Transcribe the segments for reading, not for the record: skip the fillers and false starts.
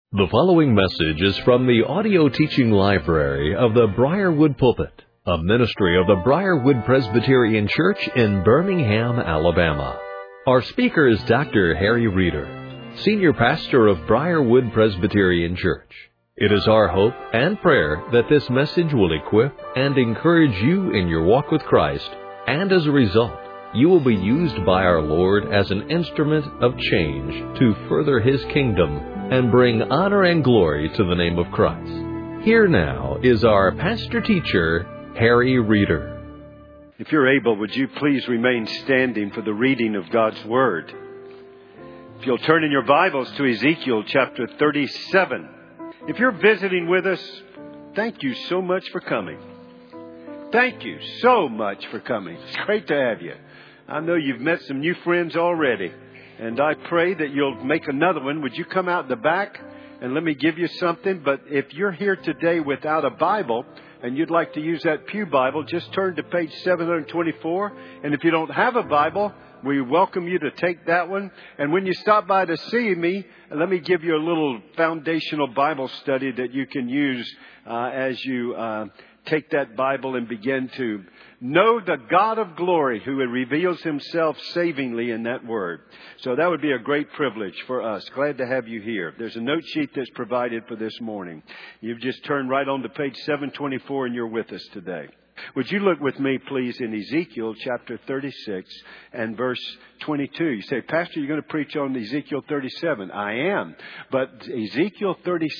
The following message is from the audio teaching library of the Briarwood Pulpit, a ministry of the Briarwood Presbyterian Church in Birmingham, Alabama. Our speaker is Dr. Harry Reeder, Senior Pastor of Briarwood Presbyterian Church. It is our hope and prayer that this message will equip and encourage you in your walk with Christ, and as a result, you will be used by our Lord as an instrument of change to further His kingdom and bring honor and glory to the name of Christ. Here now is our pastor-teacher, Harry Reeder. If you're able, would you please remain standing for the reading of God's Word? If you'll turn in your Bibles to Ezekiel chapter 37. If you're visiting with us, thank you so much for coming. Thank you so much for coming. It's great to have you. I know you've met some new friends already, and I pray that you'll make another one. Would you come out the back and let me give you something? But if you're here today without a Bible and you'd like to use that pew Bible, just turn to page 724. And if you don't have a Bible, we welcome you to take that one. And when you stop by to see me, let me give you a little foundational Bible study that you can use as you take that Bible and begin to know the God of glory who reveals Himself savingly in that Word. So that would be a great privilege for us. Glad to have you here. There's a note sheet that's provided for this morning. You've just turned right on to page 724 and you're with us today. Would you look with me, please, in Ezekiel chapter 36 and verse 22. You say, Pastor, you're going to preach on Ezekiel 37. I am. But Ezekiel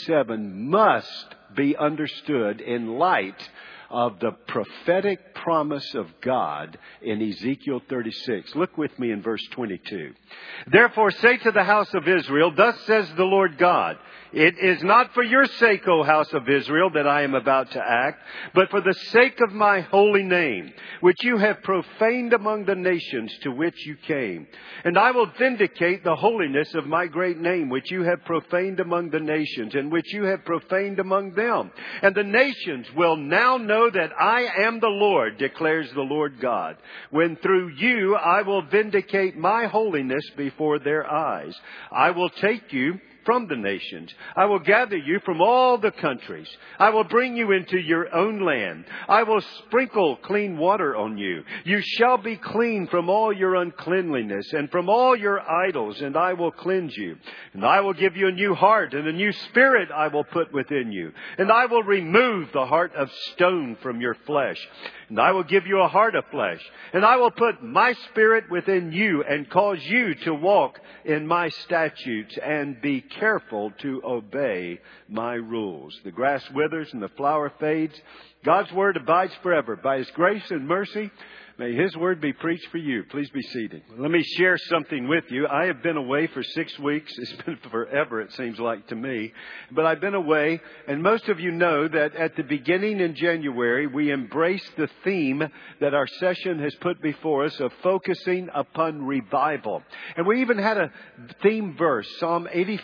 37 must be understood in light of the prophetic promise of God in Ezekiel 36. Look with me in verse 22. Therefore say to the house of Israel, thus says the Lord God, it is not for your sake, O house of Israel, that I am about to act, but for the sake of my holy name, which you have profaned among the nations to which you came. And I will vindicate the holiness of my great name, which you have profaned among the nations, and which you have profaned among them. And the nations will now know that I am the Lord, declares the Lord God, when through you I will vindicate my holiness before their eyes. I will take you from the nations. I will gather you from all the countries. I will bring you into your own land. I will sprinkle clean water on you. You shall be clean from all your uncleanliness and from all your idols, and I will cleanse you. And I will give you a new heart, and a new spirit I will put within you. And I will remove the heart of stone from your flesh. And I will give you a heart of flesh. And I will put my spirit within you and cause you to walk in my statutes and be careful to obey my rules. The grass withers and the flower fades. God's word abides forever. By His grace and mercy, may His word be preached for you. Please be seated. Let me share something with you. I have been away for 6 weeks. It's been forever, it seems like to me. But I've been away, and most of you know that at the beginning in January, we embraced the theme that our session has put before us of focusing upon revival. And we even had a theme verse, Psalm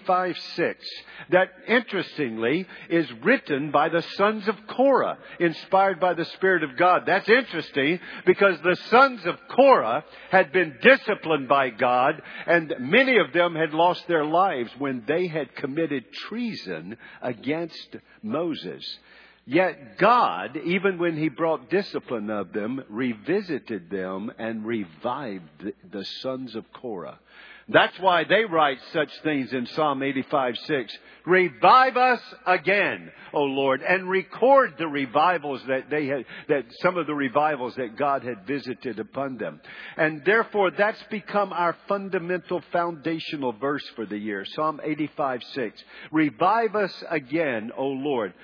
85:6, that interestingly is written by the sons of Korah, inspired by the Spirit of God. That's interesting because the sons of Korah had been disciplined by God, and many of them had lost their lives when they had committed treason against Moses. Yet God, even when He brought discipline of them, revisited them and revived the sons of Korah. That's why they write such things in Psalm 85:6. Revive us again, O Lord, and record the revivals that some of the revivals that God had visited upon them. And therefore, that's become our fundamental foundational verse for the year. Psalm 85:6. Revive us again, O Lord.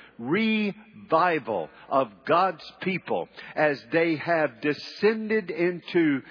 Revival of God's people as they have descended into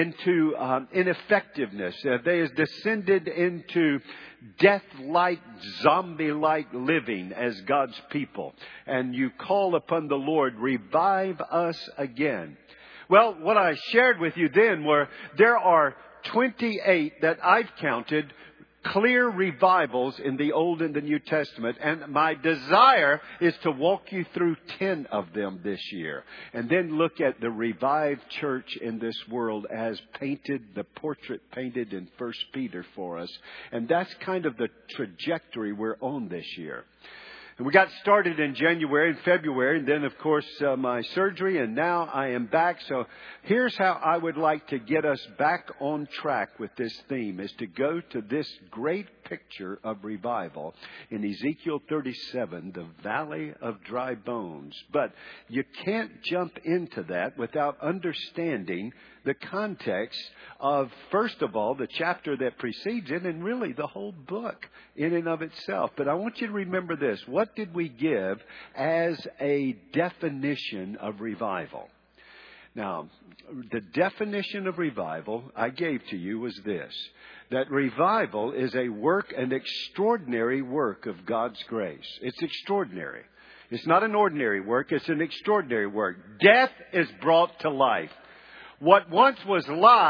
ineffectiveness. They have descended into death-like, zombie-like living as God's people. And you call upon the Lord, revive us again. Well, what I shared with you then were there are 28 that I've counted clear revivals in the Old and the New Testament. And my desire is to walk you through 10 of them this year. And then look at the revived church in this world as painted, the portrait painted in 1 Peter for us. And that's kind of the trajectory we're on this year. And we got started in January and February, and then, of course, my surgery, and now I am back. So here's how I would like to get us back on track with this theme, is to go to this great picture of revival in Ezekiel 37, the Valley of Dry Bones. But you can't jump into that without understanding the context of, first of all, the chapter that precedes it, and really the whole book in and of itself. But I want you to remember this. What did we give as a definition of revival? Now, the definition of revival I gave to you was this, that revival is a work, an extraordinary work of God's grace. It's extraordinary. It's not an ordinary work. It's an extraordinary work. Death is brought to life. What once was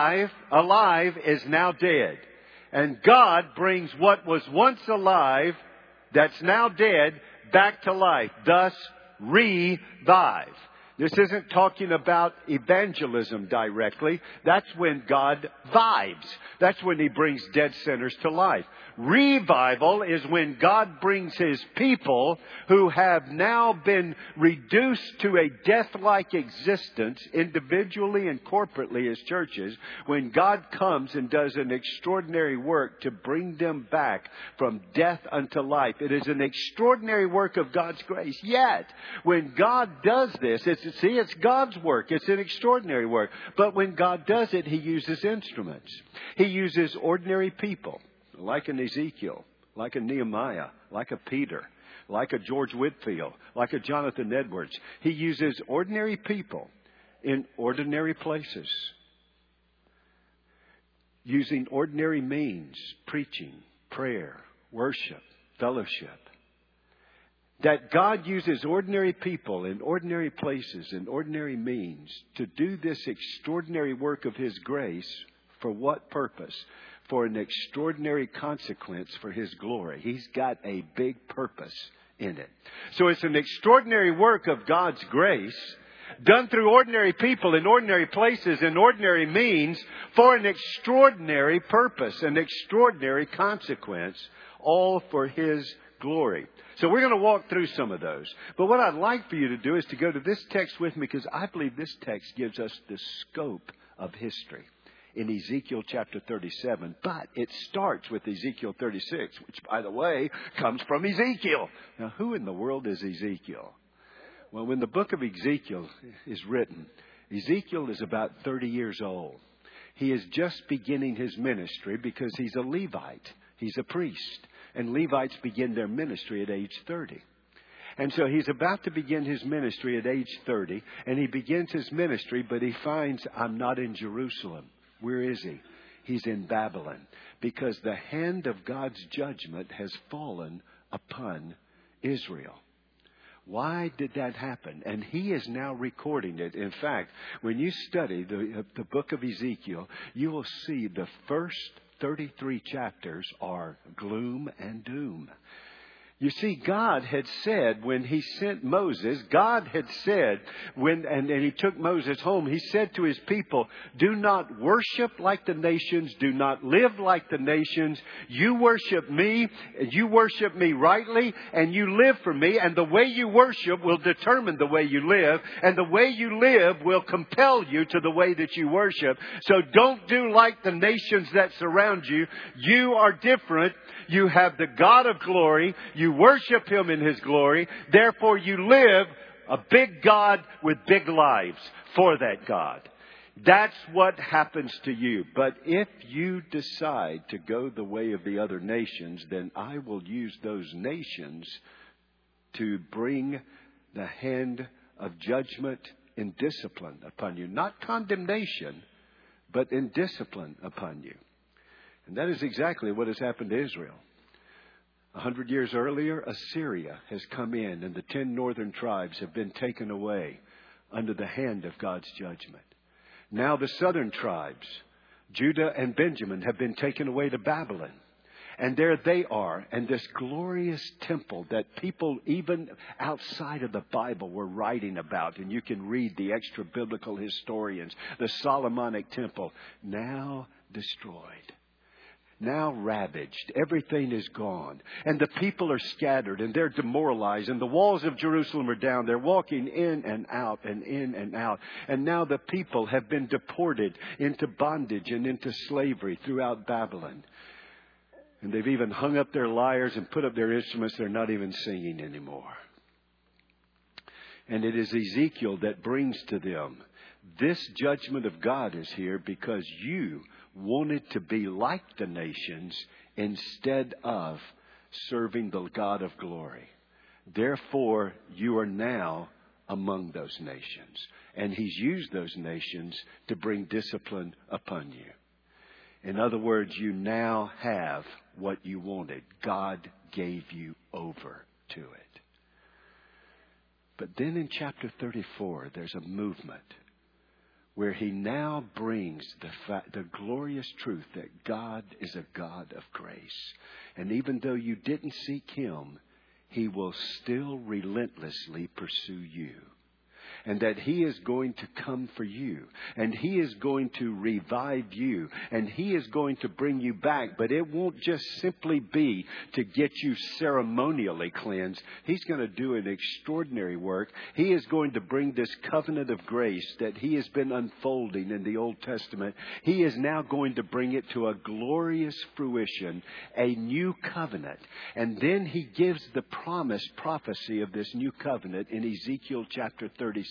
alive is now dead. And God brings what was once alive, that's now dead, back to life. Thus, revive. This isn't talking about evangelism directly. That's when God vibes. That's when He brings dead sinners to life. Revival is when God brings His people who have now been reduced to a death-like existence, individually and corporately as churches, when God comes and does an extraordinary work to bring them back from death unto life. It is an extraordinary work of God's grace. Yet, when God does this, it's God's work. It's an extraordinary work. But when God does it, He uses instruments. He uses ordinary people, like an Ezekiel, like a Nehemiah, like a Peter, like a George Whitefield, like a Jonathan Edwards. He uses ordinary people in ordinary places, using ordinary means, preaching, prayer, worship, fellowship. That God uses ordinary people in ordinary places and ordinary means to do this extraordinary work of His grace. For what purpose? For an extraordinary consequence for His glory. He's got a big purpose in it. So it's an extraordinary work of God's grace done through ordinary people in ordinary places and ordinary means for an extraordinary purpose, an extraordinary consequence, all for His glory. So we're going to walk through some of those. But what I'd like for you to do is to go to this text with me, because I believe this text gives us the scope of history in Ezekiel chapter 37. But it starts with Ezekiel 36, which, by the way, comes from Ezekiel. Now, who in the world is Ezekiel? Well, when the book of Ezekiel is written, Ezekiel is about 30 years old. He is just beginning his ministry because he's a Levite. He's a priest. And Levites begin their ministry at age 30. And so he's about to begin his ministry at age 30. And he begins his ministry, but he finds, I'm not in Jerusalem. Where is he? He's in Babylon. Because the hand of God's judgment has fallen upon Israel. Why did that happen? And he is now recording it. In fact, when you study the book of Ezekiel, you will see the first 33 chapters are gloom and doom. You see, God had said when He sent Moses, God had said and He took Moses home, He said to His people, do not worship like the nations, do not live like the nations. You worship me rightly, and you live for me, and the way you worship will determine the way you live, and the way you live will compel you to the way that you worship. So don't do like the nations that surround you. You are different. You have the God of glory. You worship Him in His glory. Therefore, you live a big God with big lives for that God. That's what happens to you. But if you decide to go the way of the other nations, then I will use those nations to bring the hand of judgment and discipline upon you. Not condemnation, but in discipline upon you. And that is exactly what has happened to Israel. 100 years earlier, Assyria has come in, and the 10 northern tribes have been taken away under the hand of God's judgment. Now the southern tribes, Judah and Benjamin, have been taken away to Babylon. And there they are, and this glorious temple that people even outside of the Bible were writing about, and you can read the extra biblical historians, the Solomonic temple, now destroyed, now ravaged. Everything is gone, and the people are scattered, and they're demoralized, and the walls of Jerusalem are down. They're walking in and out and in and out, and now the people have been deported into bondage and into slavery throughout Babylon. And they've even hung up their lyres and put up their instruments. They're not even singing anymore. And it is Ezekiel that brings to them, this judgment of God is here because you wanted to be like the nations instead of serving the God of glory. Therefore, you are now among those nations. And He's used those nations to bring discipline upon you. In other words, you now have what you wanted. God gave you over to it. But then in chapter 34, there's a movement where He now brings the glorious truth that God is a God of grace. And even though you didn't seek Him, He will still relentlessly pursue you. And that He is going to come for you. And He is going to revive you. And He is going to bring you back. But it won't just simply be to get you ceremonially cleansed. He's going to do an extraordinary work. He is going to bring this covenant of grace that He has been unfolding in the Old Testament. He is now going to bring it to a glorious fruition, a new covenant. And then He gives the promised prophecy of this new covenant in Ezekiel chapter 36.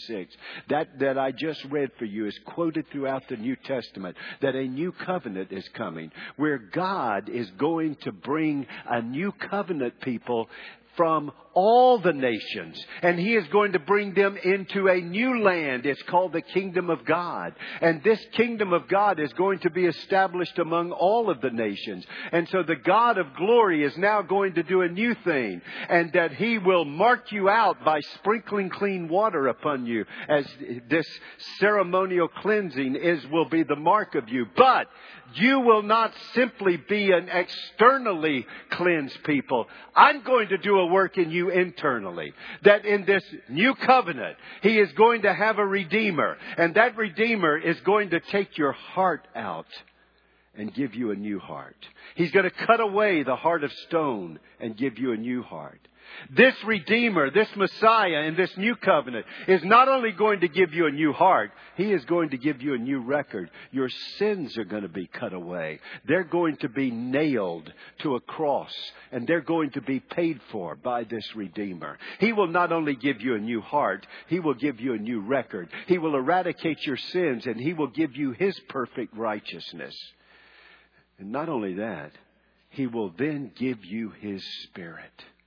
That I just read for you is quoted throughout the New Testament, that a new covenant is coming, where God is going to bring a new covenant people from all the nations. And He is going to bring them into a new land. It's called the kingdom of God. And this kingdom of God is going to be established among all of the nations. And so the God of glory is now going to do a new thing. And that He will mark you out by sprinkling clean water upon you. As this ceremonial cleansing will be the mark of you. But you will not simply be an externally cleansed people. I'm going to do a work in you internally. That in this new covenant, He is going to have a Redeemer. And that Redeemer is going to take your heart out and give you a new heart. He's going to cut away the heart of stone and give you a new heart. This Redeemer, this Messiah in this new covenant is not only going to give you a new heart, He is going to give you a new record. Your sins are going to be cut away. They're going to be nailed to a cross, and they're going to be paid for by this Redeemer. He will not only give you a new heart, He will give you a new record. He will eradicate your sins, and He will give you His perfect righteousness. And not only that, He will then give you His Spirit.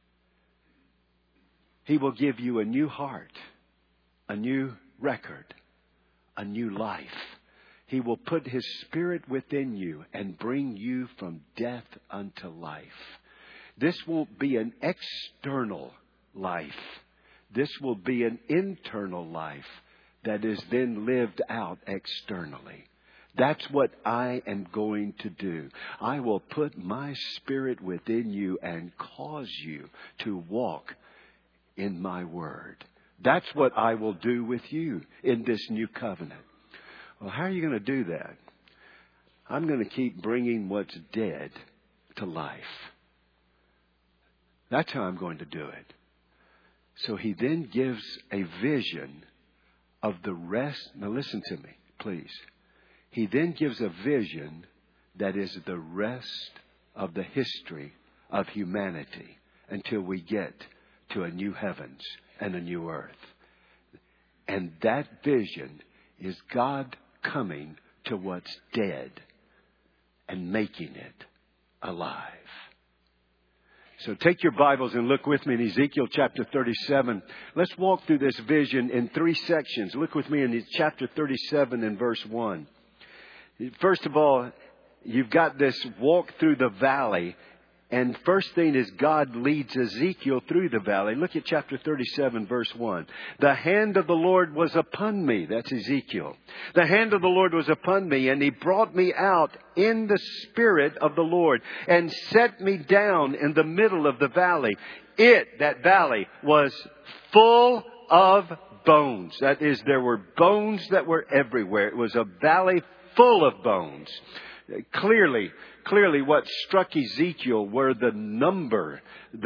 He will give you a new heart, a new record, a new life. He will put His Spirit within you and bring you from death unto life. This won't be an external life. This will be an internal life that is then lived out externally. That's what I am going to do. I will put my Spirit within you and cause you to walk in my word. That's what I will do with you in this new covenant. Well, how are you going to do that? I'm going to keep bringing what's dead to life. That's how I'm going to do it. So He then gives a vision of the rest. Now listen to me, please. He then gives a vision that is the rest of the history of humanity until we get to a new heavens and a new earth. And that vision is God coming to what's dead and making it alive. So take your Bibles and look with me in Ezekiel chapter 37. Let's walk through this vision in 3 sections. Look with me in chapter 37 and verse 1. First of all, you've got this walk through the valley And first thing is God leads Ezekiel through the valley. Look at chapter 37, verse 1. The hand of the Lord was upon me. That's Ezekiel. The hand of the Lord was upon me, and He brought me out in the Spirit of the Lord and set me down in the middle of the valley. That valley, was full of bones. That is, there were bones that were everywhere. It was a valley full of bones. Clearly what struck Ezekiel were the numbers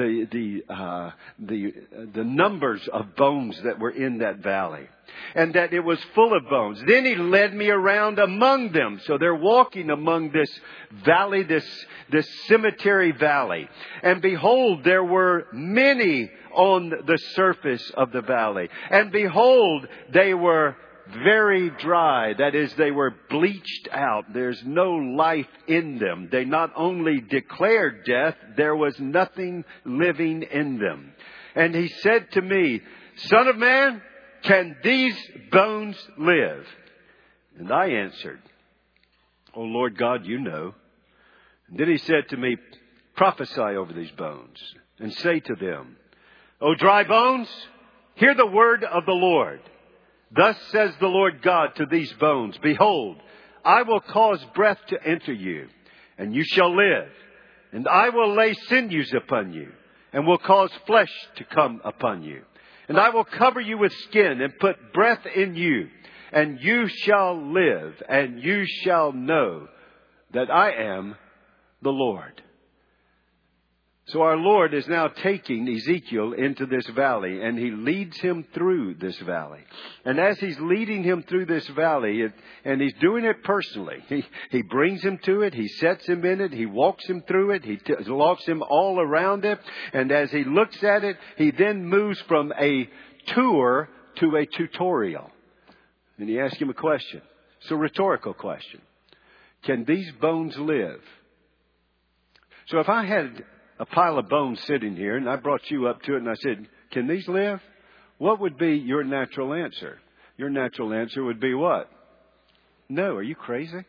of bones that were in that valley. And that it was full of bones. Then He led me around among them. So they're walking among this valley, this cemetery valley. And behold, there were many on the surface of the valley. And behold, they were very dry. That is, they were bleached out. There's no life in them. They not only declared death, there was nothing living in them. And He said to me, Son of man, can these bones live? And I answered, O Lord God, you know. And then He said to me, prophesy over these bones and say to them, O dry bones, hear the word of the Lord. Thus says the Lord God to these bones, behold, I will cause breath to enter you, and you shall live. And I will lay sinews upon you, and will cause flesh to come upon you. And I will cover you with skin, and put breath in you, and you shall live, and you shall know that I am the Lord. So our Lord is now taking Ezekiel into this valley, and He leads him through this valley. And as He's leading him through this valley, and He's doing it personally, He brings him to it, He sets him in it, He walks him through it, He walks him all around it. And as he looks at it, He then moves from a tour to a tutorial. And He asks him a question. It's a rhetorical question. Can these bones live? So if I had a pile of bones sitting here, and I brought you up to it, and I said, can these live? What would be your natural answer? Your natural answer would be what? No, are you crazy?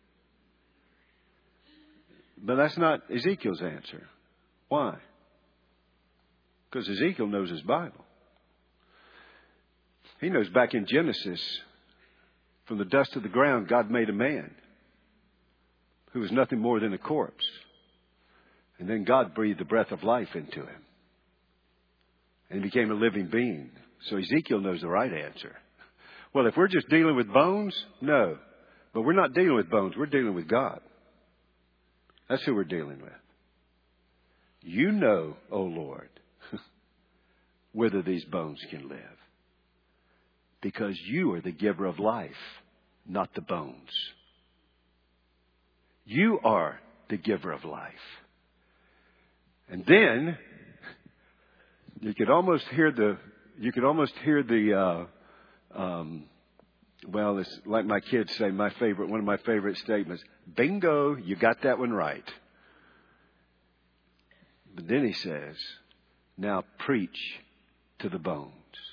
But that's not Ezekiel's answer. Why? Because Ezekiel knows his Bible. He knows back in Genesis, from the dust of the ground, God made a man who was nothing more than a corpse. And then God breathed the breath of life into him. And he became a living being. So Ezekiel knows the right answer. Well, if we're just dealing with bones, no. But we're not dealing with bones. We're dealing with God. That's who we're dealing with. You know, O Lord, whether these bones can live. Because you are the giver of life, not the bones. You are the giver of life. And then you could almost hear well, it's like my kids say, one of my favorite statements, bingo, you got that one right. But then He says, now preach to the bones.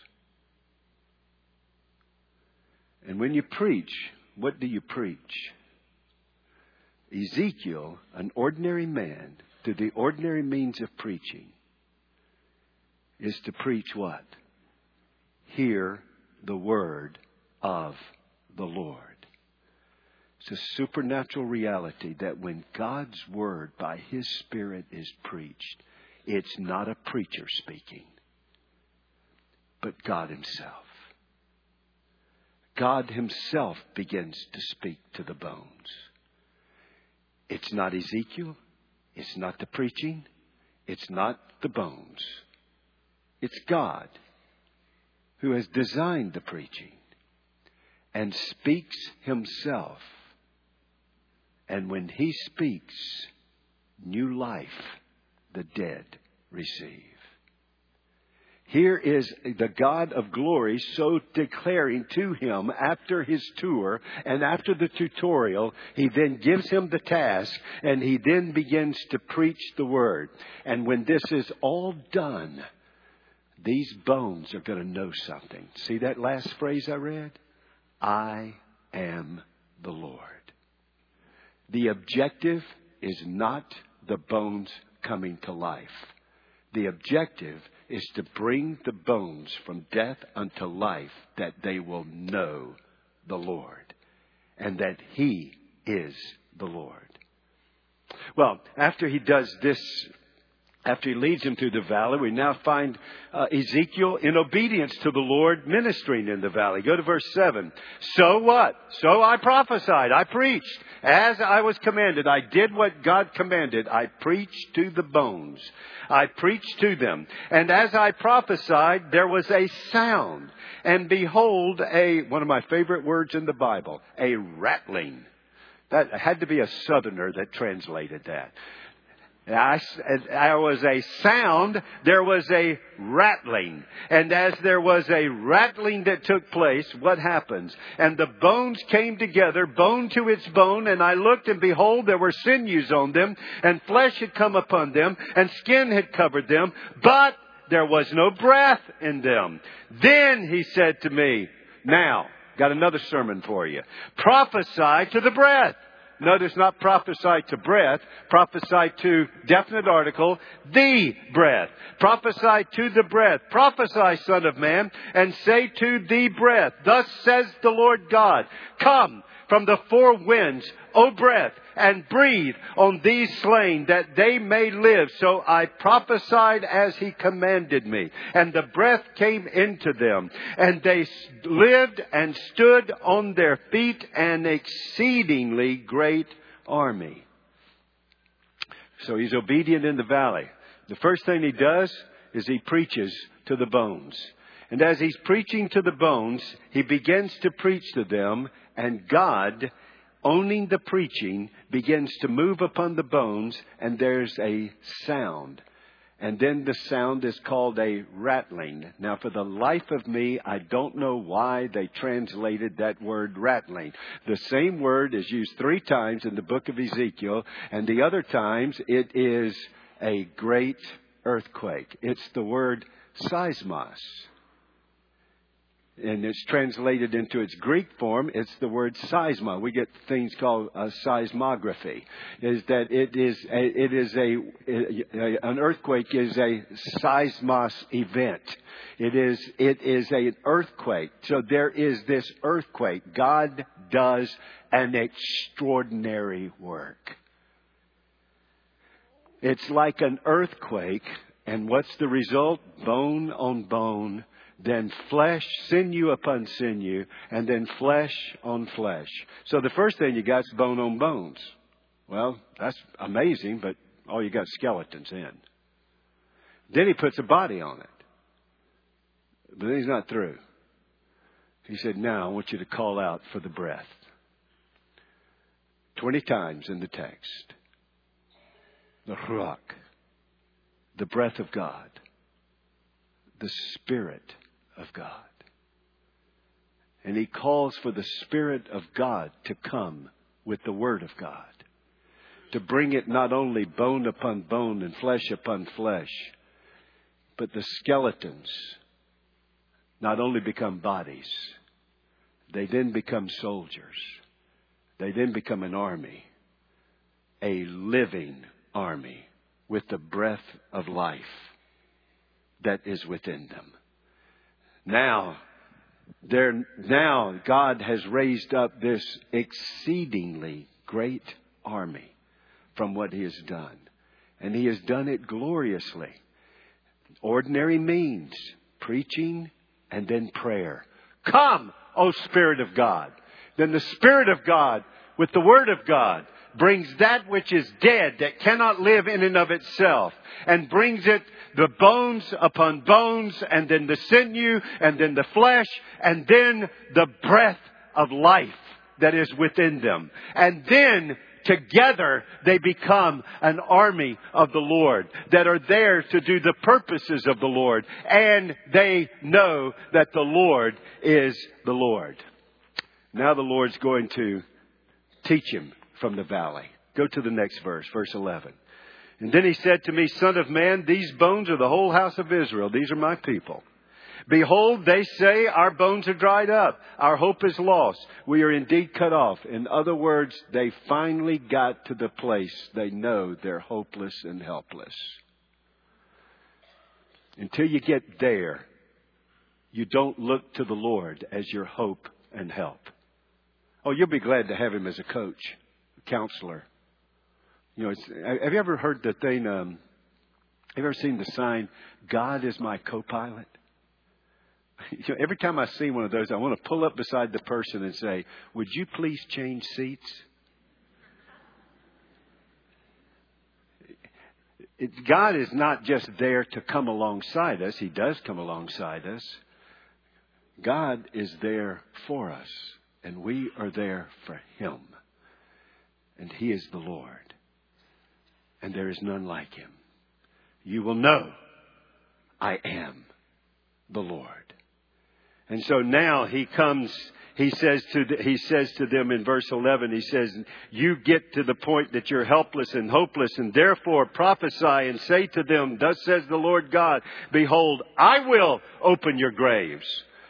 And when you preach, what do you preach? Ezekiel, an ordinary man, through the ordinary means of preaching, is to preach what? Hear the word of the Lord. It's a supernatural reality that when God's word by His Spirit is preached, it's not a preacher speaking, but God Himself. God Himself begins to speak to the bones. It's not Ezekiel. It's not the preaching. It's not the bones. It's God who has designed the preaching and speaks Himself. And when He speaks, new life the dead receive. Here is the God of glory so declaring to him after his tour and after the tutorial. He then gives him the task and he then begins to preach the word. And when this is all done, these bones are going to know something. See that last phrase I read? I am the Lord. The objective is not the bones coming to life. The objective is to bring the bones from death unto life, that they will know the Lord and that He is the Lord. Well, after he does this, after he leads him through the valley, we now find Ezekiel in obedience to the Lord ministering in the valley. Go to verse 7. So what? So I prophesied. I preached as I was commanded. I did what God commanded. I preached to the bones. I preached to them. And as I prophesied, there was a sound. And behold, one of my favorite words in the Bible, a rattling. That had to be a southerner that translated that. There was a sound, there was a rattling. And as there was a rattling that took place, what happens? And the bones came together, bone to its bone, and I looked, and behold, there were sinews on them, and flesh had come upon them, and skin had covered them, but there was no breath in them. Then he said to me, now, got another sermon for you. Prophesy to the breath. Notice not prophesy to breath. Prophesy to definite article, the breath. Prophesy to the breath. Prophesy, Son of Man, and say to the breath, thus says the Lord God, come from the four winds, O breath, and breathe on these slain, that they may live. So I prophesied as he commanded me. And the breath came into them. And they lived and stood on their feet, an exceedingly great army. So he's obedient in the valley. The first thing he does is he preaches to the bones. And as he's preaching to the bones, he begins to preach to them. And God, owning the preaching, begins to move upon the bones, and there's a sound. And then the sound is called a rattling. Now, for the life of me, I don't know why they translated that word rattling. The same word is used 3 times in the book of Ezekiel, and the other times it is a great earthquake. It's the word seismos. And it's translated into its Greek form. It's the word seisma. We get things called seismography. Is that an earthquake is a seismos event. It is an earthquake. So there is this earthquake. God does an extraordinary work. It's like an earthquake, and what's the result? Bone on bone. Then flesh, sinew upon sinew, and then flesh on flesh. So the first thing you got is bone on bones. Well, that's amazing, but all you got is skeletons in. Then he puts a body on it. But then he's not through. He said, now I want you to call out for the breath. 20 times in the text. The ruach, the breath of God, the Spirit of God. And he calls for the Spirit of God to come with the Word of God, to bring it not only bone upon bone and flesh upon flesh, but the skeletons not only become bodies, they then become soldiers. They then become an army, a living army with the breath of life that is within them. Now God has raised up this exceedingly great army from what he has done. And he has done it gloriously. Ordinary means, preaching and then prayer. Come, O Spirit of God. Then the Spirit of God with the Word of God brings that which is dead, that cannot live in and of itself, and brings it the bones upon bones, and then the sinew, and then the flesh, and then the breath of life that is within them. And then together they become an army of the Lord that are there to do the purposes of the Lord. And they know that the Lord is the Lord. Now the Lord's going to teach him from the valley. Go to the next verse, verse 11. And then he said to me, Son of man, these bones are the whole house of Israel. These are my people. Behold, they say, our bones are dried up. Our hope is lost. We are indeed cut off. In other words, they finally got to the place they know they're hopeless and helpless. Until you get there, you don't look to the Lord as your hope and help. Oh, you'll be glad to have Him as a coach, a counselor. You know, have you ever heard the thing, have you ever seen the sign, God is my co-pilot? You know, every time I see one of those, I want to pull up beside the person and say, would you please change seats? God is not just there to come alongside us. He does come alongside us. God is there for us, and we are there for Him. And He is the Lord, and there is none like Him. You will know I am the Lord. And so now He comes, He says to them in verse 11, He says, you get to the point that you're helpless and hopeless, and therefore prophesy and say to them, thus says the Lord God, behold, I will open your graves.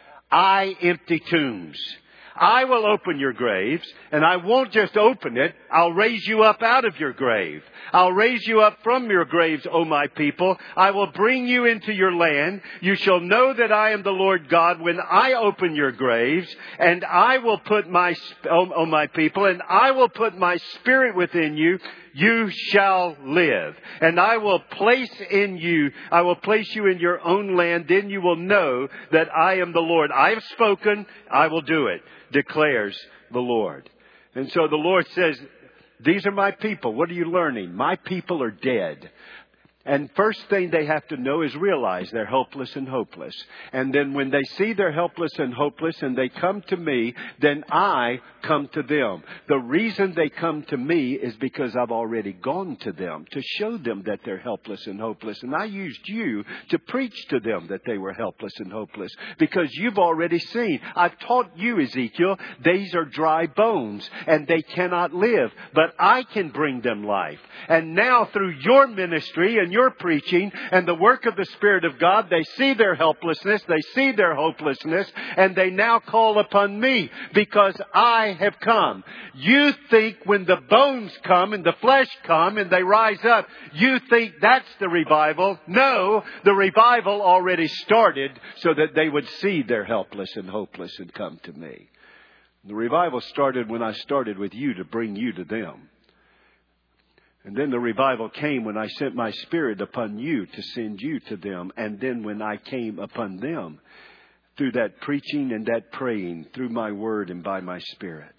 I empty tombs. I will open your graves, and I won't just open it. I'll raise you up out of your grave. I'll raise you up from your graves, O my people. I will bring you into your land. You shall know that I am the Lord God when I open your graves, and I will put my, O my people, and I will put my spirit within you. You shall live, and I will place you in your own land. Then you will know that I am the Lord. I have spoken, I will do it, declares the Lord. And so the Lord says, these are my people. What are you learning? My people are dead. And first thing they have to know is realize they're helpless and hopeless. And then when they see they're helpless and hopeless and they come to me, then I come to them. The reason they come to me is because I've already gone to them to show them that they're helpless and hopeless. And I used you to preach to them that they were helpless and hopeless because you've already seen. I've taught you, Ezekiel, these are dry bones and they cannot live, but I can bring them life. And now through your ministry and your preaching and the work of the Spirit of God, they see their helplessness, they see their hopelessness, and they now call upon me because I have come. You think when the bones come and the flesh come and they rise up, you think that's the revival. No, the revival already started so that they would see they're helpless and hopeless and come to me. The revival started when I started with you to bring you to them. And then the revival came when I sent my Spirit upon you to send you to them. And then when I came upon them through that preaching and that praying, through my word and by my Spirit.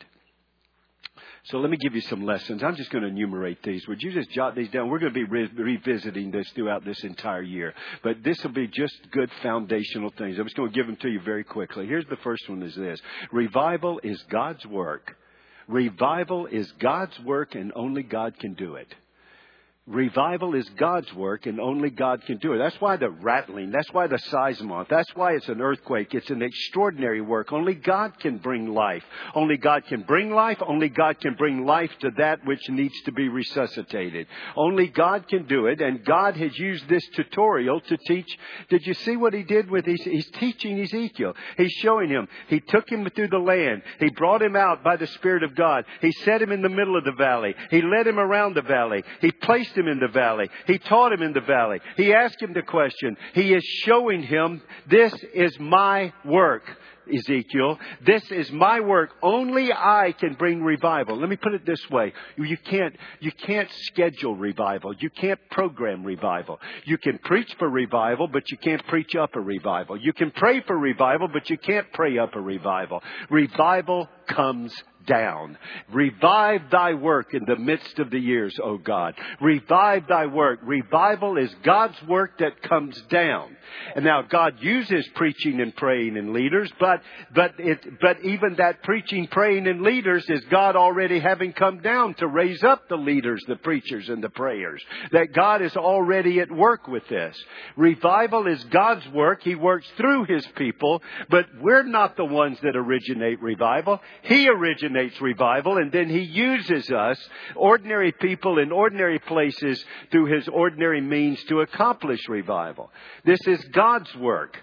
So let me give you some lessons. I'm just going to enumerate these. Would you just jot these down? We're going to be revisiting this throughout this entire year. But this will be just good foundational things. I'm just going to give them to you very quickly. Here's the first one is this. Revival is God's work. Revival is God's work and only God can do it. Revival is God's work and only God can do it. That's why the rattling. That's why the seismos. That's why it's an earthquake. It's an extraordinary work. Only God can bring life. Only God can bring life. Only God can bring life to that which needs to be resuscitated. Only God can do it. And God has used this tutorial to teach. Did you see what He did with He's teaching Ezekiel. He's showing him. He took him through the land. He brought him out by the Spirit of God. He set him in the middle of the valley. He led him around the valley. He placed him in the valley. He taught him in the valley. He asked him the question. He is showing him, this is my work, Ezekiel. This is my work. Only I can bring revival. Let me put it this way. You can't schedule revival. You can't program revival. You can preach for revival, but you can't preach up a revival. You can pray for revival, but you can't pray up a revival. Revival comes down. Revive thy work in the midst of the years, O God. Revive thy work. Revival is God's work that comes down. And now God uses preaching and praying and leaders, but even that preaching, praying and leaders is God already having come down to raise up the leaders, the preachers and the prayers. That God is already at work with this. Revival is God's work. He works through His people, but we're not the ones that originate revival. He originates revival, and then He uses us, ordinary people in ordinary places, through His ordinary means to accomplish revival. This is God's work.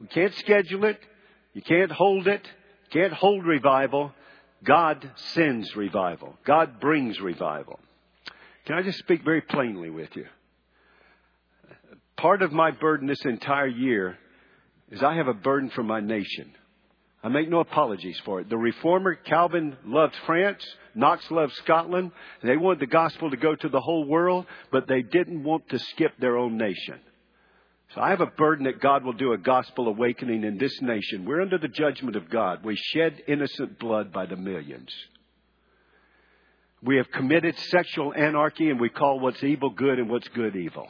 We can't schedule it. You can't hold it. Can't hold revival. God sends revival. God brings revival. Can I just speak very plainly with you? Part of my burden this entire year is I have a burden for my nation. I make no apologies for it. The reformer Calvin loved France. Knox loved Scotland. They wanted the gospel to go to the whole world, but they didn't want to skip their own nation. So I have a burden that God will do a gospel awakening in this nation. We're under the judgment of God. We shed innocent blood by the millions. We have committed sexual anarchy, and we call what's evil good and what's good evil.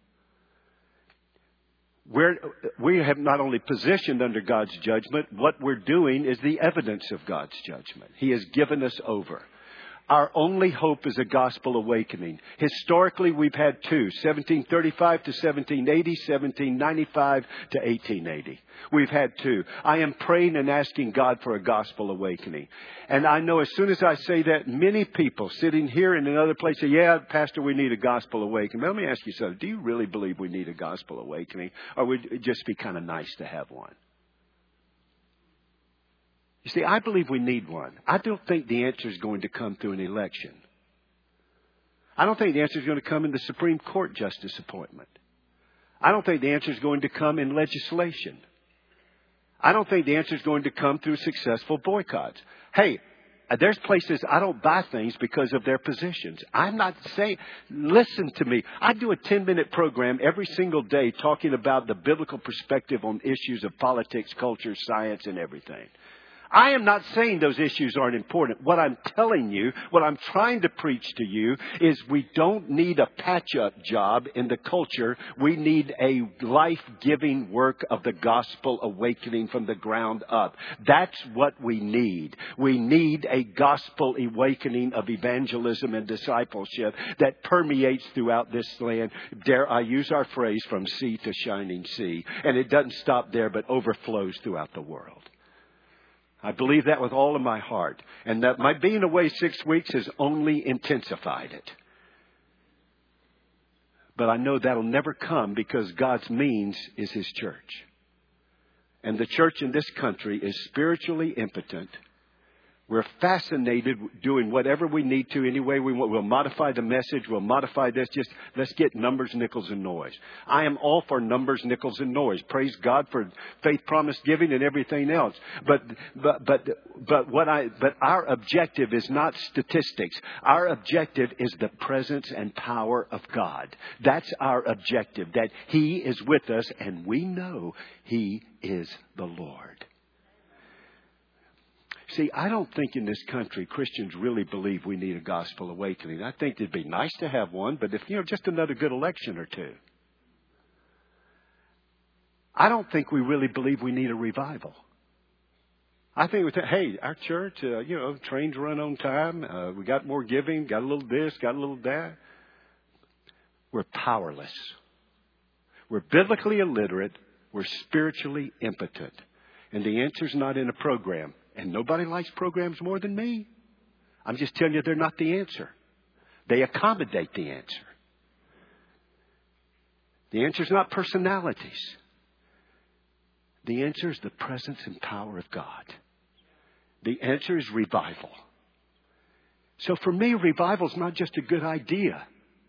We have not only positioned under God's judgment, what we're doing is the evidence of God's judgment. He has given us over. Our only hope is a gospel awakening. Historically, we've had two, 1735 to 1780, 1795 to 1880. We've had two. I am praying and asking God for a gospel awakening. And I know as soon as I say that, many people sitting here and in other places say, yeah, Pastor, we need a gospel awakening. But let me ask you something. Do you really believe we need a gospel awakening? Or would it just be kind of nice to have one? You see, I believe we need one. I don't think the answer is going to come through an election. I don't think the answer is going to come in the Supreme Court justice appointment. I don't think the answer is going to come in legislation. I don't think the answer is going to come through successful boycotts. Hey, there's places I don't buy things because of their positions. I'm not saying, listen to me. I do a 10-minute program every single day talking about the biblical perspective on issues of politics, culture, science, and everything. I am not saying those issues aren't important. What I'm telling you, what I'm trying to preach to you is we don't need a patch-up job in the culture. We need a life-giving work of the gospel awakening from the ground up. That's what we need. We need a gospel awakening of evangelism and discipleship that permeates throughout this land. Dare I use our phrase, from sea to shining sea. And it doesn't stop there, but overflows throughout the world. I believe that with all of my heart. And that my being away 6 weeks has only intensified it. But I know that'll never come because God's means is His church. And the church in this country is spiritually impotent. We're fascinated doing whatever we need to any way we want. We'll modify the message. We'll modify this. Just let's get numbers, nickels, and noise. I am all for numbers, nickels, and noise. Praise God for faith, promise giving, and everything else. But our objective is not statistics. Our objective is the presence and power of God. That's our objective. That He is with us, and we know He is the Lord. See, I don't think in this country Christians really believe we need a gospel awakening. I think it'd be nice to have one, but if, just another good election or two. I don't think we really believe we need a revival. I think we think, hey, our church, trains run on time. We got more giving, got a little this, got a little that. We're powerless. We're biblically illiterate. We're spiritually impotent. And the answer's not in a program. And nobody likes programs more than me. I'm just telling you they're not the answer. They accommodate the answer. The answer is not personalities. The answer is the presence and power of God. The answer is revival. So for me, revival is not just a good idea.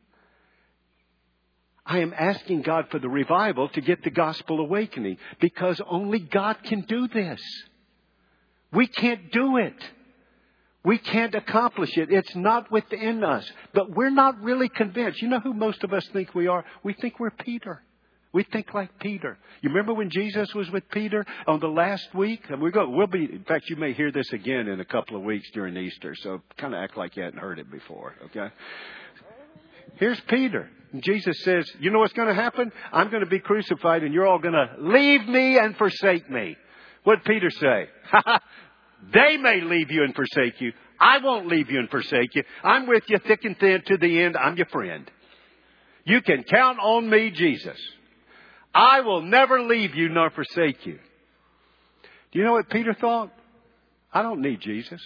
I am asking God for the revival to get the gospel awakening because only God can do this. We can't do it. We can't accomplish it. It's not within us. But we're not really convinced. You know who most of us think we are? We think we're Peter. We think like Peter. You remember when Jesus was with Peter on the last week? And in fact, you may hear this again in a couple of weeks during Easter. So kind of act like you hadn't heard it before. Okay? Here's Peter. And Jesus says, you know what's going to happen? I'm going to be crucified and you're all going to leave me and forsake me. What did Peter say? They may leave you and forsake you. I won't leave you and forsake you. I'm with you thick and thin to the end. I'm your friend. You can count on me, Jesus. I will never leave you nor forsake you. Do you know what Peter thought? I don't need Jesus.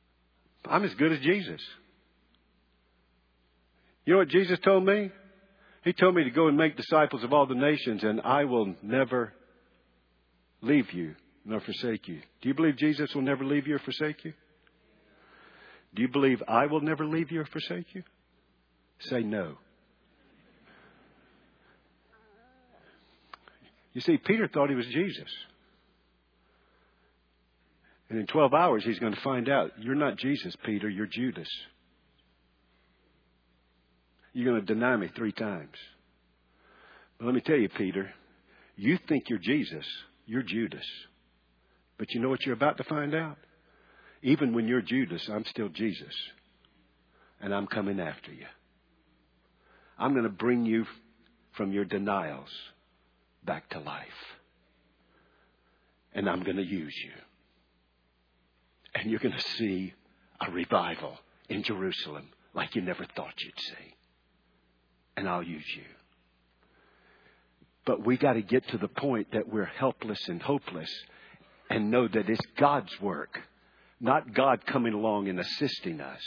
I'm as good as Jesus. You know what Jesus told me? He told me to go and make disciples of all the nations, and I will never leave you nor forsake you. Do you believe Jesus will never leave you or forsake you? Do you believe I will never leave you or forsake you? Say no. You see, Peter thought he was Jesus. And in 12 hours, he's going to find out, you're not Jesus, Peter, you're Judas. You're going to deny me 3 times. But let me tell you, Peter, you think you're Jesus, you're Judas. But you know what you're about to find out? Even when you're Judas, I'm still Jesus. And I'm coming after you. I'm going to bring you from your denials back to life. And I'm going to use you. And you're going to see a revival in Jerusalem like you never thought you'd see. And I'll use you. But we got to get to the point that we're helpless and hopeless and know that it's God's work, not God coming along and assisting us.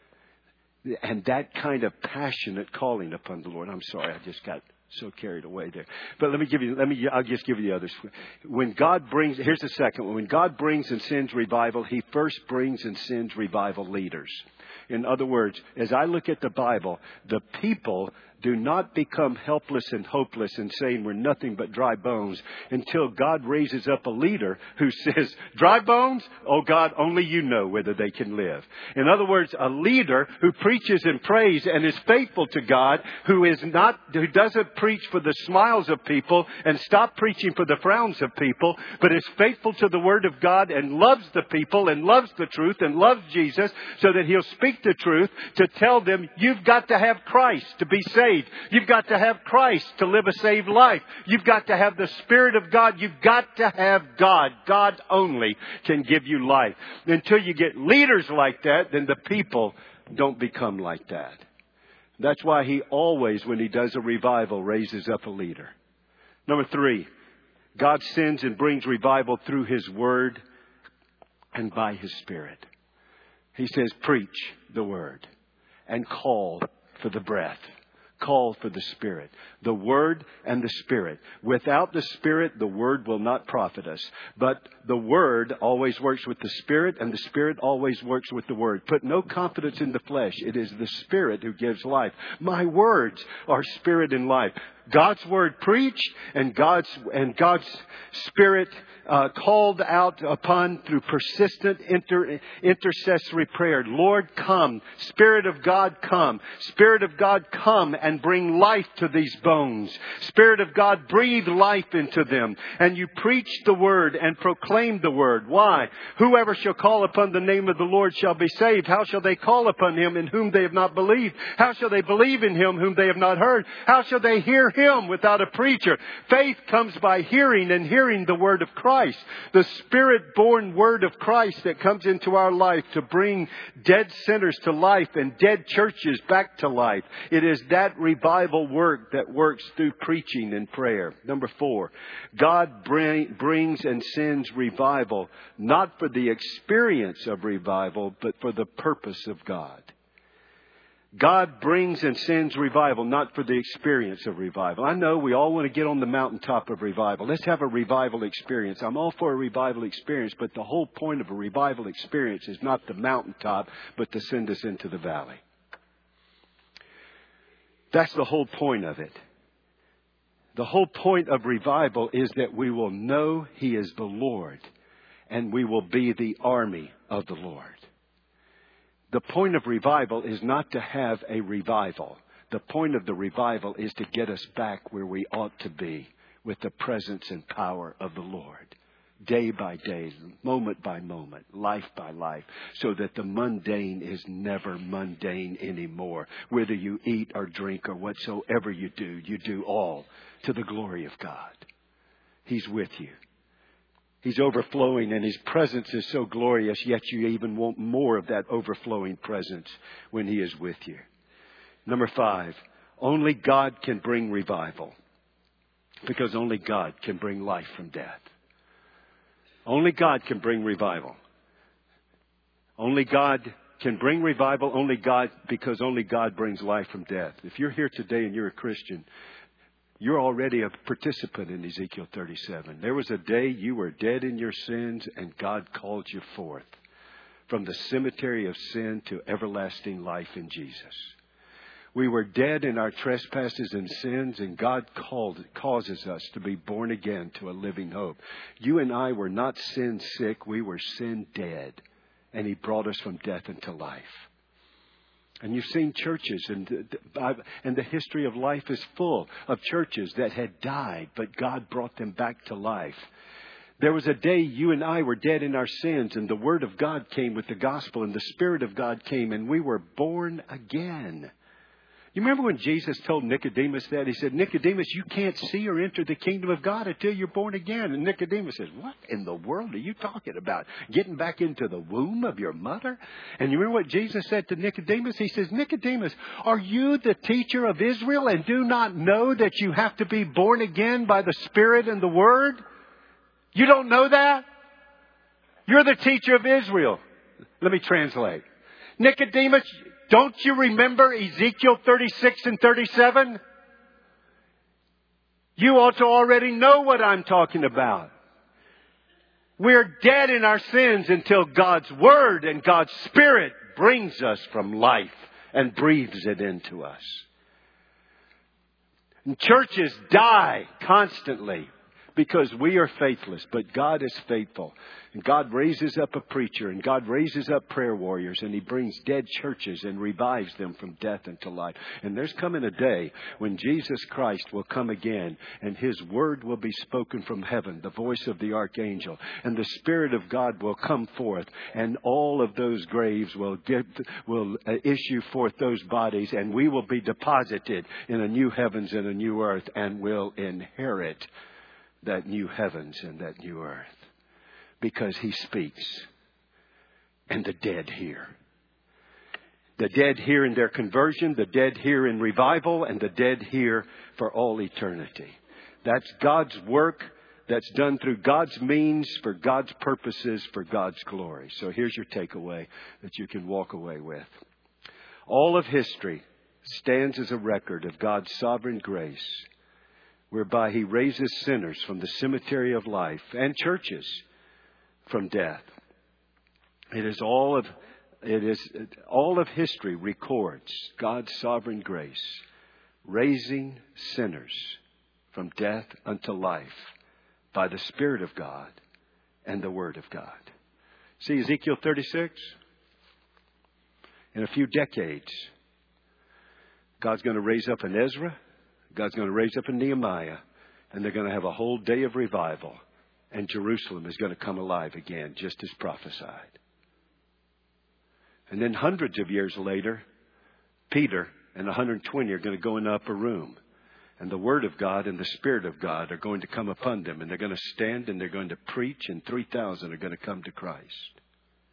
And that kind of passionate calling upon the Lord. I'm sorry, I just got so carried away there. But I'll just give you the others. When God brings, here's the second one. When God brings and sends revival, He first brings and sends revival leaders. In other words, as I look at the Bible, the people do not become helpless and hopeless and saying we're nothing but dry bones until God raises up a leader who says, dry bones? Oh God, only you know whether they can live. In other words, a leader who preaches and prays and is faithful to God, who doesn't preach for the smiles of people and stop preaching for the frowns of people, but is faithful to the Word of God and loves the people and loves the truth and loves Jesus, so that He'll speak the truth to tell them, you've got to have Christ to be saved. You've got to have Christ to live a saved life. You've got to have the Spirit of God. You've got to have God. God only can give you life. Until you get leaders like that, then the people don't become like that. That's why He always, when He does a revival, raises up a leader. Number 3, God sends and brings revival through His Word and by His Spirit. He says, preach the Word and call for the breath. Call for the Spirit. The Word and the Spirit. Without the Spirit, the Word will not profit us. But the Word always works with the Spirit, and the Spirit always works with the Word. Put no confidence in the flesh. It is the Spirit who gives life. My words are spirit and life. God's Word preached and God's Spirit called out upon through persistent intercessory prayer. Lord, come. Spirit of God, come. Spirit of God, come and bring life to these bones. Spirit of God, breathe life into them. And you preach the Word and proclaim the Word. Why? Whoever shall call upon the name of the Lord shall be saved. How shall they call upon Him in whom they have not believed? How shall they believe in Him whom they have not heard? How shall they hear Him without a preacher? Faith comes by hearing, and hearing the Word of Christ. The Spirit-born Word of Christ that comes into our life to bring dead sinners to life and dead churches back to life. It is that revival work that works through preaching and prayer. Number 4, God brings and sends revival, not for the experience of revival, but for the purpose of God. God brings and sends revival, not for the experience of revival. I know we all want to get on the mountaintop of revival. Let's have a revival experience. I'm all for a revival experience, but the whole point of a revival experience is not the mountaintop, but to send us into the valley. That's the whole point of it. The whole point of revival is that we will know He is the Lord, and we will be the army of the Lord. The point of revival is not to have a revival. The point of the revival is to get us back where we ought to be with the presence and power of the Lord. Day by day, moment by moment, life by life, so that the mundane is never mundane anymore. Whether you eat or drink or whatsoever you do all to the glory of God. He's with you. He's overflowing, and His presence is so glorious, yet you even want more of that overflowing presence when He is with you. Number 5, only God can bring revival, because only God can bring life from death. Only God can bring revival. Only God can bring revival only God, because only God brings life from death. If you're here today and you're a Christian, you're already a participant in Ezekiel 37. There was a day you were dead in your sins and God called you forth from the cemetery of sin to everlasting life in Jesus. We were dead in our trespasses and sins, and God causes us to be born again to a living hope. You and I were not sin sick, we were sin dead. And He brought us from death into life. And you've seen churches, and the history of life is full of churches that had died, but God brought them back to life. There was a day you and I were dead in our sins, and the Word of God came with the gospel, and the Spirit of God came, and we were born again. You remember when Jesus told Nicodemus that? He said, Nicodemus, you can't see or enter the kingdom of God until you're born again. And Nicodemus says, what in the world are you talking about? Getting back into the womb of your mother? And you remember what Jesus said to Nicodemus? He says, Nicodemus, are you the teacher of Israel and do not know that you have to be born again by the Spirit and the Word? You don't know that? You're the teacher of Israel. Let me translate. Nicodemus, don't you remember Ezekiel 36 and 37? You ought to already know what I'm talking about. We're dead in our sins until God's Word and God's Spirit brings us from life and breathes it into us. And churches die constantly because we are faithless, but God is faithful. And God raises up a preacher, and God raises up prayer warriors, and He brings dead churches and revives them from death into life. And there's coming a day when Jesus Christ will come again, and His word will be spoken from heaven, the voice of the archangel, and the Spirit of God will come forth, and all of those graves will issue forth those bodies, and we will be deposited in a new heavens and a new earth, and will inherit that new heavens and that new earth. Because He speaks. And the dead hear. The dead hear in their conversion. The dead hear in revival. And the dead hear for all eternity. That's God's work. That's done through God's means, for God's purposes, for God's glory. So here's your takeaway that you can walk away with. All of history stands as a record of God's sovereign grace, whereby He raises sinners from the cemetery of life and churches from death. All of history records God's sovereign grace, raising sinners from death unto life by the Spirit of God and the Word of God. See Ezekiel 36? In a few decades, God's going to raise up an Ezra. God's going to raise up a Nehemiah, and they're going to have a whole day of revival. And Jerusalem is going to come alive again, just as prophesied. And then hundreds of years later, Peter and 120 are going to go in the upper room. And the Word of God and the Spirit of God are going to come upon them. And they're going to stand and they're going to preach, and 3,000 are going to come to Christ.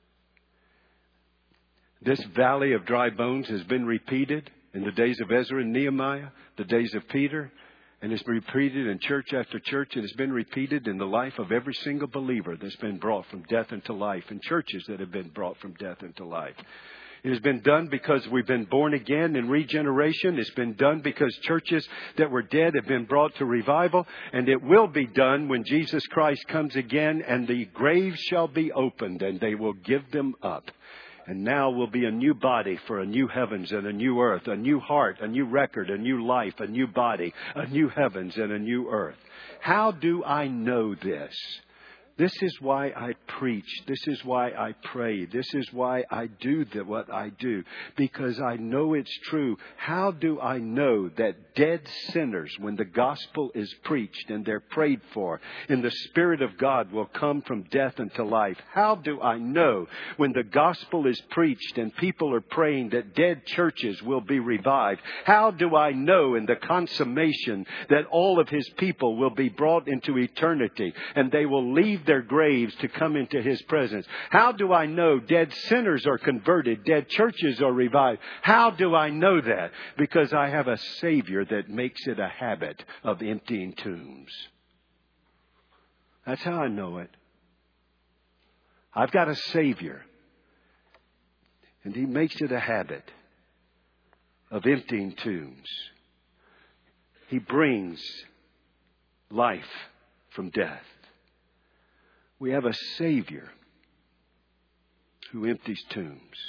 This valley of dry bones has been repeated in the days of Ezra and Nehemiah, the days of Peter, and it's been repeated in church after church. It has been repeated in the life of every single believer that's been brought from death into life, and churches that have been brought from death into life. It has been done because we've been born again in regeneration. It's been done because churches that were dead have been brought to revival. And it will be done when Jesus Christ comes again, and the graves shall be opened and they will give them up. And now will be a new body for a new heavens and a new earth, a new heart, a new record, a new life, a new body, a new heavens and a new earth. How do I know this? This is why I preach. This is why I pray. This is why I do what I do. Because I know it's true. How do I know that dead sinners, when the gospel is preached and they're prayed for, and the Spirit of God will come from death into life? How do I know when the gospel is preached and people are praying that dead churches will be revived? How do I know in the consummation that all of His people will be brought into eternity and they will leave their graves to come into His presence? How do I know dead sinners are converted, dead churches are revived? How do I know that? Because I have a Savior that makes it a habit of emptying tombs. That's how I know it. I've got a Savior. And he makes it a habit of emptying tombs. He brings life from death. We have a Savior who empties tombs.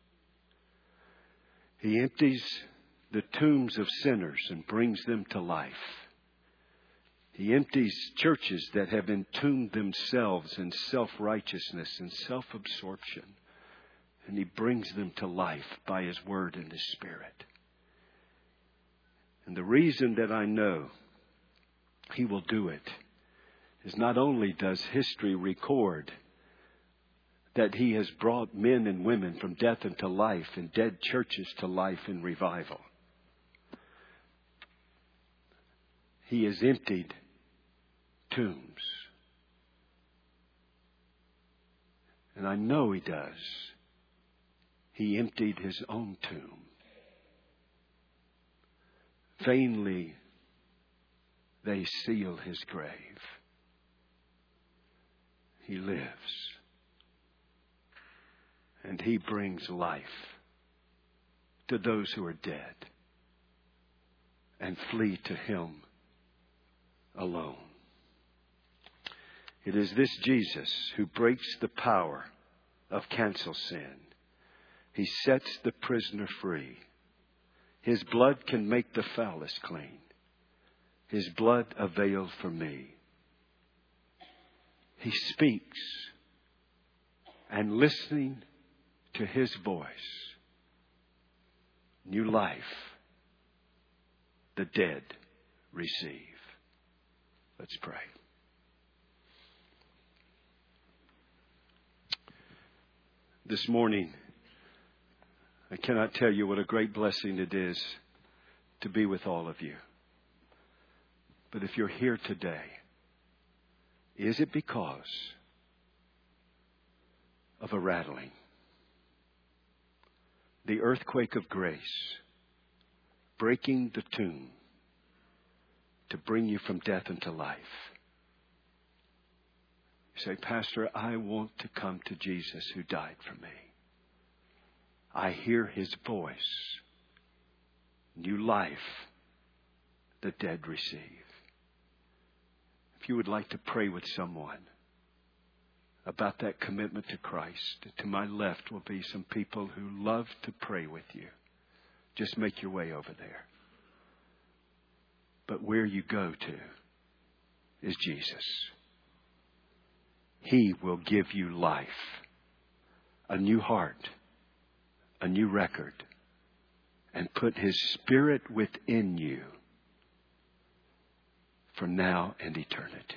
He empties the tombs of sinners and brings them to life. He empties churches that have entombed themselves in self-righteousness and self-absorption. And he brings them to life by his word and his Spirit. And the reason that I know he will do it is not only does history record that he has brought men and women from death into life and dead churches to life in revival. He has emptied tombs. And I know he does. He emptied his own tomb. Vainly they seal his grave. He lives. And he brings life to those who are dead and flee to him alone. It is this Jesus who breaks the power of cancel sin. He sets the prisoner free. His blood can make the foulest clean. His blood avails for me. He speaks, and listening to his voice, new life the dead receive. Let's pray. This morning, I cannot tell you what a great blessing it is to be with all of you. But if you're here today, is it because of a rattling? The earthquake of grace, breaking the tomb to bring you from death into life. You say, Pastor, I want to come to Jesus who died for me. I hear his voice. New life the dead receive. If you would like to pray with someone about that commitment to Christ, to my left will be some people who love to pray with you. Just make your way over there. But where you go to is Jesus. He will give you life, a new heart, a new record, and put his Spirit within you for now and eternity.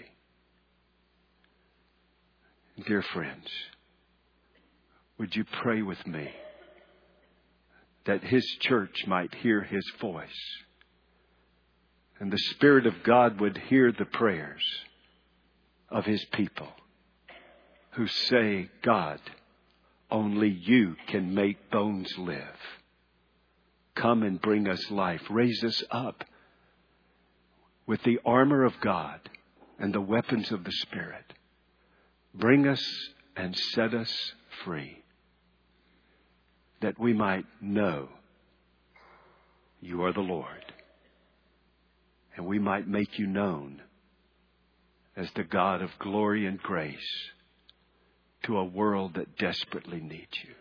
Dear friends, would you pray with me that his church might hear his voice and the Spirit of God would hear the prayers of his people who say, God, only you can make bones live. Come and bring us life. Raise us up with the armor of God and the weapons of the Spirit. Bring us and set us free, that we might know you are the Lord, and we might make you known as the God of glory and grace to a world that desperately needs you.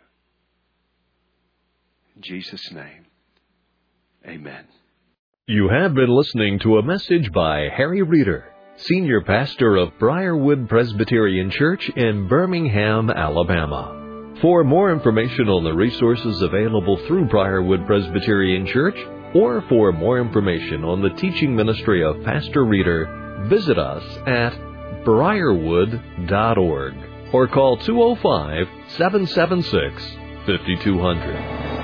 In Jesus' name, amen. You have been listening to a message by Harry Reeder, Senior Pastor of Briarwood Presbyterian Church in Birmingham, Alabama. For more information on the resources available through Briarwood Presbyterian Church, or for more information on the teaching ministry of Pastor Reeder, visit us at briarwood.org or call 205-776-5200.